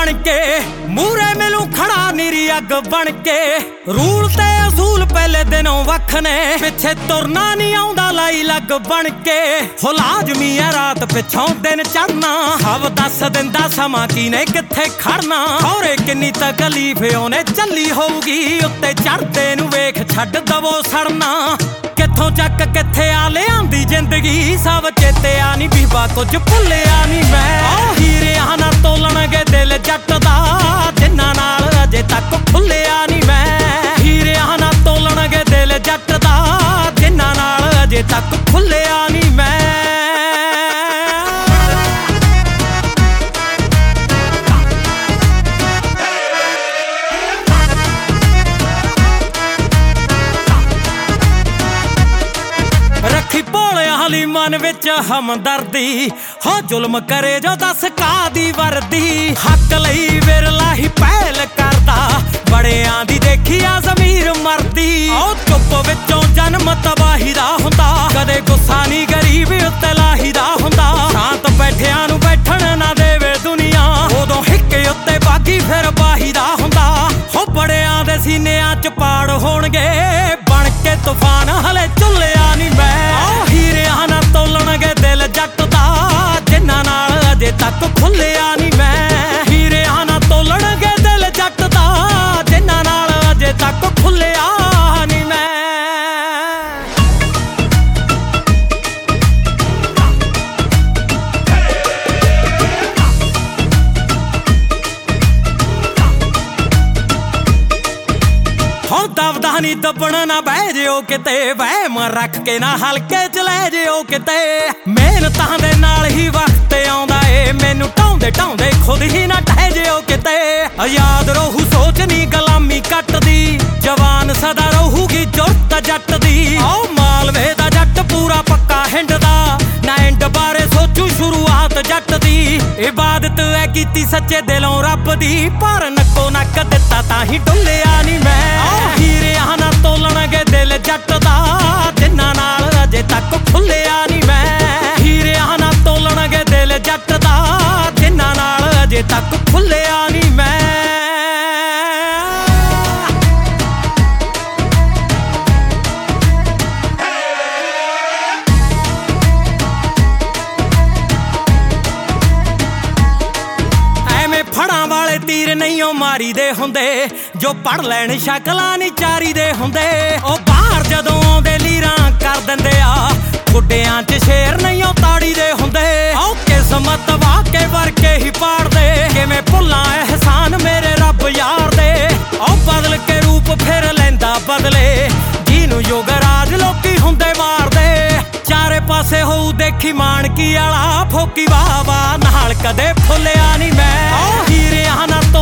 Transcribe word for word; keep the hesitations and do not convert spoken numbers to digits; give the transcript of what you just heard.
बन के मूरे मिलू खड़ा निरी अग बन के रूल ते असूल पहले दिनों वख ने पिछे तुरना नहीं आउंदा लाई लग बन के हो लाजमी है रात पिछों दिन चढ़ना हव दस दिंदा समा की ने किथे खड़ना खौरे किन्नी तकलीफ ओने चली होगी उत्ते चढ़दे नू वेख छड्ड दवो सड़ना किथों चक किथे आ लियांदी जिंदगी सब चेते आ नी बीबा कुछ भुलिया नी मैं हीरियां ना तोलणगे दिल जट दा जिन्ना नाल अजे तक भुलिया नी मैं हीरियां ना तोलणगे दिल जट दा जिन्ना नाल अजे तक भुलिया नी मैं हाली मन विच हमदर्दी हो जुल्म करे जो दस कादी वर्दी हक लई विरला ही पहल करदा बड़ियां दी देखिया ज़मीर मरदी ओ चुप विचों जन्म तबाही दा हुंदा कदे गुस्सा नहीं गरीब उत्ते लाही दा हुंदा शांत बैठियां नू बैठण ना देवे दुनिया उदों हिक उत्ते बागी फिर बाही दा हुंदा हो बड़ियां दे सीनियां च पाड़ होणगे बन के तूफान हले झुलिया नहीं मैं जट दा जिन्ना नाल अजे तक खुलिया नी मैं हीरियां ना तोलणगे दिल जट दा जिन्ना नाल अजे तक खुलिया नी मैं हो दबदा नी दबण ना बह जिओ किते वहम रख के ना हल्के च लै जिओ किते मेहनतां दे नाल ही वक्त आउंदा ए मैनू ढाउंदे ढाउंदे खुद ही ना ठह जिओ किते याद रहू सोच नी गुलामी कटदी जवान सदा रहूगी जुरत जट दी ओ मालवे दा जट पूरा पक्का हिंडदा ना एंड बारे सोचू शुरुआत जट दी इबादत है कीती सच्चे दिलों रब दी पर नक्को नक दिता तां ही डुलिया नी मैं हीरियां ना तोलणगे दिल जट दा जिन्ना नाल अजे तक खुलिया नी मैं हीरियां ना तोलणगे दिल जट दा जिन्ना नाल अजे तक खुलिया नी मैं फड़ां वाले तीर नहीं ओ मारी दे हुंदे जो पढ़ लैण शक्लां नी चारी दे हुंदे ओ बाहर जदों आउंदे लीरां कर दिंदे आ गुड्डियां च शेर नहीं ओ ताड़ी दे हुंदे ओ किस्मत वाके वर्के ही पाड़ दे किवें भुल्लां एहसान मेरे रब यार दे ओ बदल के रूप फिर लैंदा बदले जिनू योगराज लोकी हुंदे मार दे चारे पासे होऊ देखी माणकी वाला फोकी वाह वाह नाल कदे फुलिया नी मैं हीरियां ना